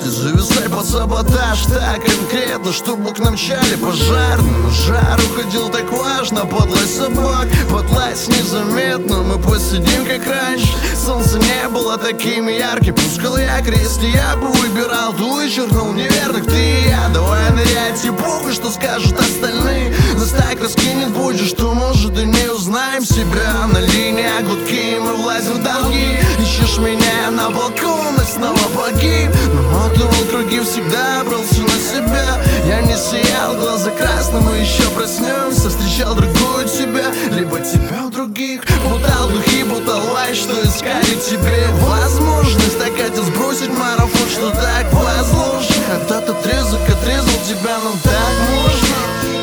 зависай под саботаж так конкретно, чтобы к нам мчали пожарные. Но жар уходил так важно, подлой собак, подлась незаметно. Мы посидим как раньше, солнце не было таким ярким. Пускал я крест, и я бы выбирал ту и чернул неверных. Ты и я, давай нырять и похуй, что скажут остальные. Нас так раскинет будешь, что может и не узнаем себя. На линиях гудки, мы влазим в долги. Ищешь меня на балконах, снова погиб. Намотывал круги, всегда брался на себя. Я не сиял, глаза красным, мы еще проснемся. Встречал другую тебя, либо тебя у других. Путал духи, путал лай, что искали тебе возможность. Так хотел сбросить марафон, что так возложено. Когда-то трезок отрезал тебя, но так можно.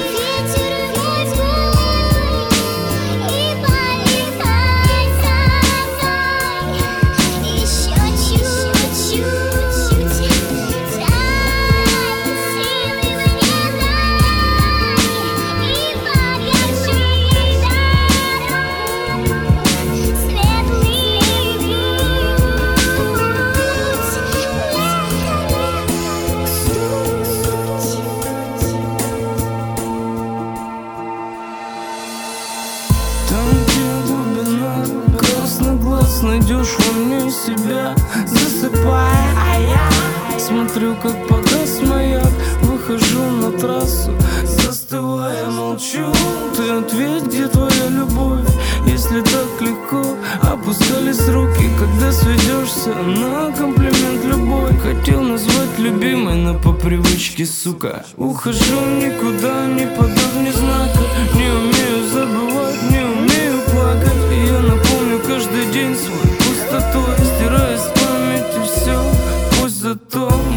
Найдешь во мне себя, засыпая, а я смотрю, как погас маяк. Выхожу на трассу, застывая, молчу. Ты ответь, где твоя любовь, если так легко. Опускались руки, когда сведешься на комплимент любой. Хотел назвать любимой, но по привычке, сука. Ухожу никуда, не подав ни знака. Не умею забывать, не умею плакать. И я напомню каждый день свой пустотой, стирая с памяти все. Пусть зато